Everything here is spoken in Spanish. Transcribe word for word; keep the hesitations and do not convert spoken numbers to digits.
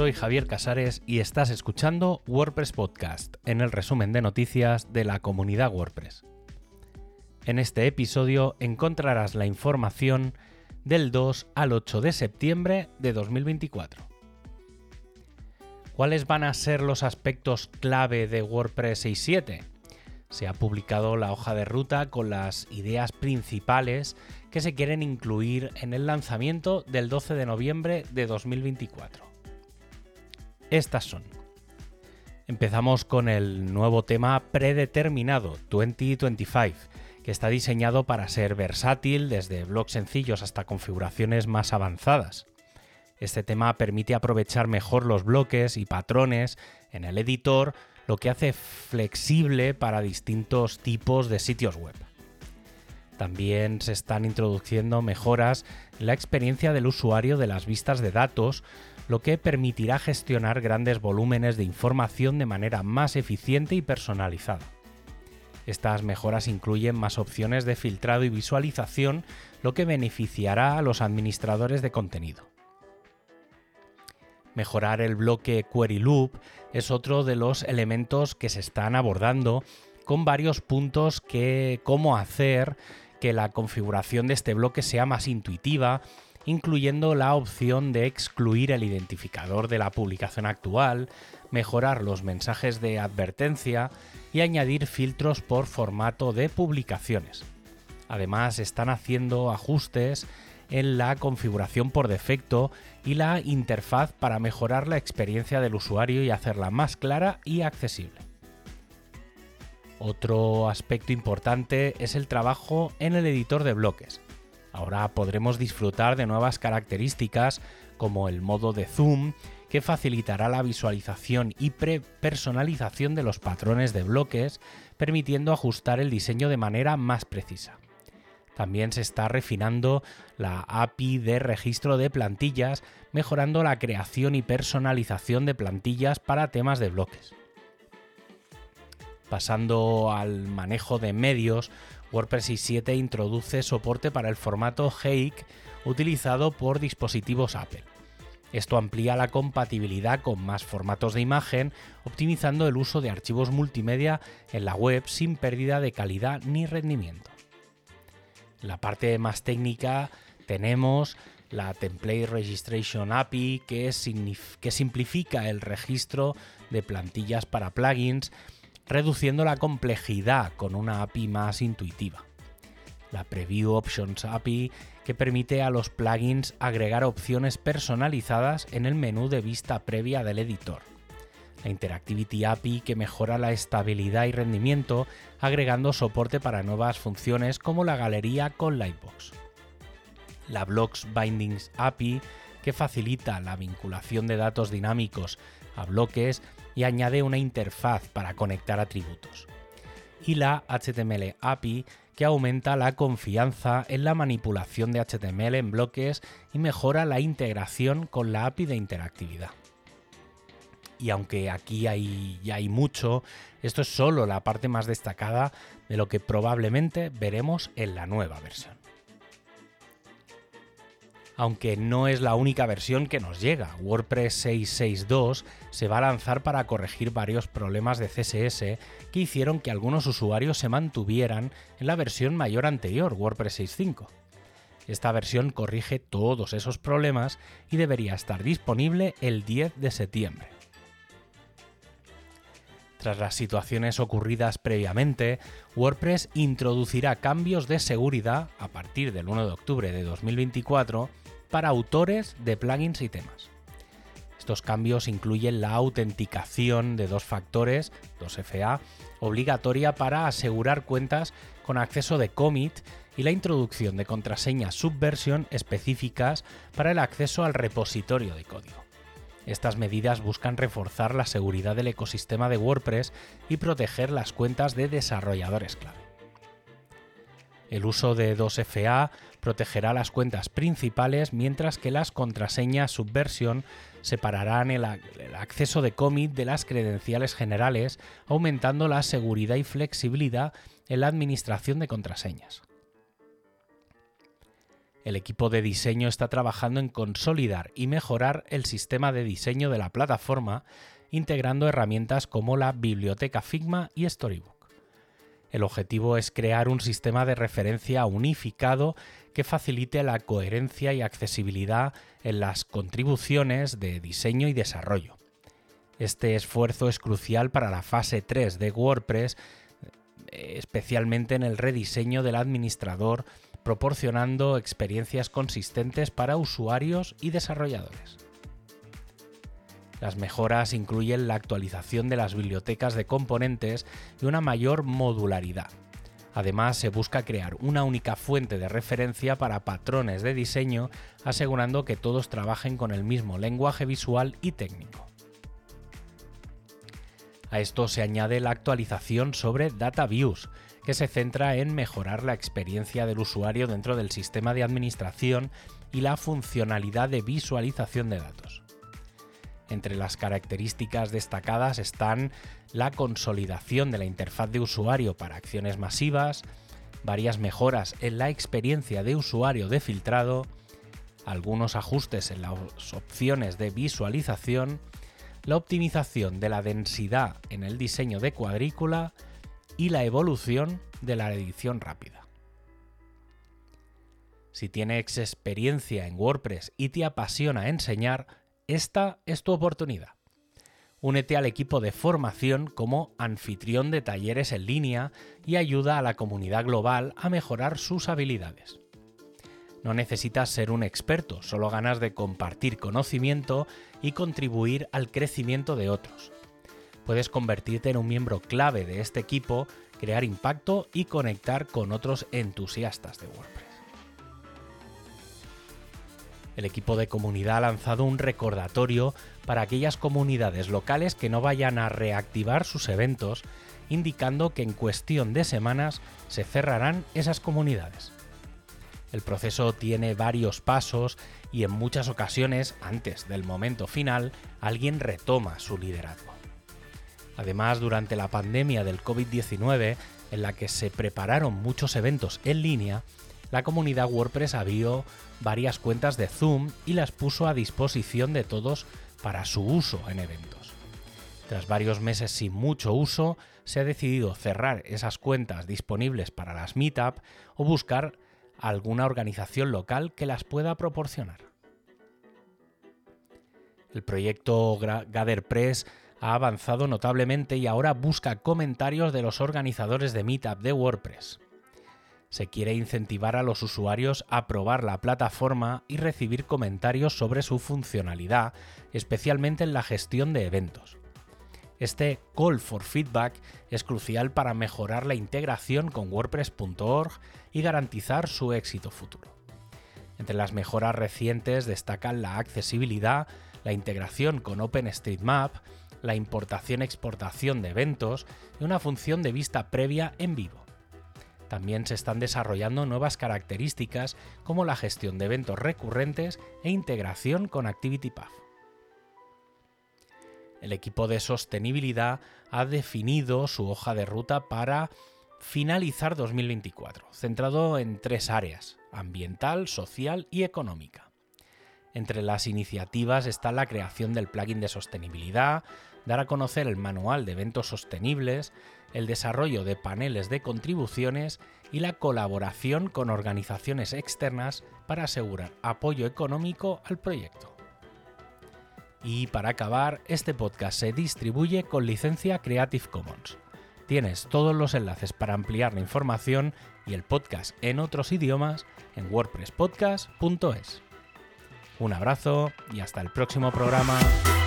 Soy Javier Casares y estás escuchando WordPress Podcast, en el resumen de noticias de la comunidad WordPress. En este episodio encontrarás la información del dos al ocho de septiembre de dos mil veinticuatro. ¿Cuáles van a ser los aspectos clave de WordPress seis punto siete? Se ha publicado la hoja de ruta con las ideas principales que se quieren incluir en el lanzamiento del doce de noviembre de dos mil veinticuatro. Estas son. Empezamos con el nuevo tema predeterminado dos mil veinticinco, que está diseñado para ser versátil desde blogs sencillos hasta configuraciones más avanzadas. Este tema permite aprovechar mejor los bloques y patrones en el editor, lo que hace flexible para distintos tipos de sitios web. También se están introduciendo mejoras en la experiencia del usuario de las vistas de datos, lo que permitirá gestionar grandes volúmenes de información de manera más eficiente y personalizada. Estas mejoras incluyen más opciones de filtrado y visualización, lo que beneficiará a los administradores de contenido. Mejorar el bloque Query Loop es otro de los elementos que se están abordando, con varios puntos que cómo hacer que la configuración de este bloque sea más intuitiva, incluyendo la opción de excluir el identificador de la publicación actual, mejorar los mensajes de advertencia y añadir filtros por formato de publicaciones. Además, están haciendo ajustes en la configuración por defecto y la interfaz para mejorar la experiencia del usuario y hacerla más clara y accesible. Otro aspecto importante es el trabajo en el editor de bloques. Ahora podremos disfrutar de nuevas características como el modo de zoom, que facilitará la visualización y pre-personalización de los patrones de bloques, permitiendo ajustar el diseño de manera más precisa. También se está refinando la A P I de registro de plantillas, mejorando la creación y personalización de plantillas para temas de bloques. Pasando al manejo de medios, WordPress seis punto siete introduce soporte para el formato H E I C utilizado por dispositivos Apple. Esto amplía la compatibilidad con más formatos de imagen, optimizando el uso de archivos multimedia en la web sin pérdida de calidad ni rendimiento. En la parte más técnica tenemos la Template Registration A P I que, signif- que simplifica el registro de plantillas para plugins, reduciendo la complejidad con una A P I más intuitiva. La Preview Options A P I que permite a los plugins agregar opciones personalizadas en el menú de vista previa del editor. La Interactivity A P I que mejora la estabilidad y rendimiento agregando soporte para nuevas funciones como la galería con Lightbox. La Blocks Bindings A P I que facilita la vinculación de datos dinámicos a bloques y añade una interfaz para conectar atributos. Y la H T M L A P I que aumenta la confianza en la manipulación de H T M L en bloques y mejora la integración con la A P I de interactividad. Y aunque aquí hay, ya hay mucho, esto es solo la parte más destacada de lo que probablemente veremos en la nueva versión. Aunque no es la única versión que nos llega, WordPress seis punto seis punto dos se va a lanzar para corregir varios problemas de C S S que hicieron que algunos usuarios se mantuvieran en la versión mayor anterior, WordPress seis punto cinco. Esta versión corrige todos esos problemas y debería estar disponible el diez de septiembre. Tras las situaciones ocurridas previamente, WordPress introducirá cambios de seguridad a partir del uno de octubre de dos mil veinticuatro para autores de plugins y temas. Estos cambios incluyen la autenticación de dos factores, dos F A, obligatoria para asegurar cuentas con acceso de commit y la introducción de contraseñas Subversion específicas para el acceso al repositorio de código. Estas medidas buscan reforzar la seguridad del ecosistema de WordPress y proteger las cuentas de desarrolladores clave. El uso de dos F A protegerá las cuentas principales, mientras que las contraseñas Subversion separarán el, el acceso de commit de las credenciales generales, aumentando la seguridad y flexibilidad en la administración de contraseñas. El equipo de diseño está trabajando en consolidar y mejorar el sistema de diseño de la plataforma, integrando herramientas como la biblioteca Figma y Storybook. El objetivo es crear un sistema de referencia unificado que facilite la coherencia y accesibilidad en las contribuciones de diseño y desarrollo. Este esfuerzo es crucial para la fase tres de WordPress, especialmente en el rediseño del administrador, proporcionando experiencias consistentes para usuarios y desarrolladores. Las mejoras incluyen la actualización de las bibliotecas de componentes y una mayor modularidad. Además, se busca crear una única fuente de referencia para patrones de diseño, asegurando que todos trabajen con el mismo lenguaje visual y técnico. A esto se añade la actualización sobre Data Views, que se centra en mejorar la experiencia del usuario dentro del sistema de administración y la funcionalidad de visualización de datos. Entre las características destacadas están la consolidación de la interfaz de usuario para acciones masivas, varias mejoras en la experiencia de usuario de filtrado, algunos ajustes en las opciones de visualización, la optimización de la densidad en el diseño de cuadrícula y la evolución de la edición rápida. Si tienes experiencia en WordPress y te apasiona enseñar, esta es tu oportunidad. Únete al equipo de formación como anfitrión de talleres en línea y ayuda a la comunidad global a mejorar sus habilidades. No necesitas ser un experto, solo ganas de compartir conocimiento y contribuir al crecimiento de otros. Puedes convertirte en un miembro clave de este equipo, crear impacto y conectar con otros entusiastas de WordPress. El equipo de comunidad ha lanzado un recordatorio para aquellas comunidades locales que no vayan a reactivar sus eventos, indicando que en cuestión de semanas se cerrarán esas comunidades. El proceso tiene varios pasos y en muchas ocasiones, antes del momento final, alguien retoma su liderazgo. Además, durante la pandemia del COVID diecinueve, en la que se prepararon muchos eventos en línea, la comunidad WordPress abrió varias cuentas de Zoom y las puso a disposición de todos para su uso en eventos. Tras varios meses sin mucho uso, se ha decidido cerrar esas cuentas disponibles para las Meetup o buscar alguna organización local que las pueda proporcionar. El proyecto GatherPress ha avanzado notablemente y ahora busca comentarios de los organizadores de Meetup de WordPress. Se quiere incentivar a los usuarios a probar la plataforma y recibir comentarios sobre su funcionalidad, especialmente en la gestión de eventos. Este Call for Feedback es crucial para mejorar la integración con WordPress punto org y garantizar su éxito futuro. Entre las mejoras recientes destacan la accesibilidad, la integración con OpenStreetMap, la importación-exportación de eventos y una función de vista previa en vivo. También se están desarrollando nuevas características como la gestión de eventos recurrentes e integración con ActivityPath. El equipo de sostenibilidad ha definido su hoja de ruta para finalizar dos mil veinticuatro, centrado en tres áreas: ambiental, social y económica. Entre las iniciativas está la creación del plugin de sostenibilidad, dar a conocer el manual de eventos sostenibles, el desarrollo de paneles de contribuciones y la colaboración con organizaciones externas para asegurar apoyo económico al proyecto. Y para acabar, este podcast se distribuye con licencia Creative Commons. Tienes todos los enlaces para ampliar la información y el podcast en otros idiomas en wordpress podcast punto es. Un abrazo y hasta el próximo programa.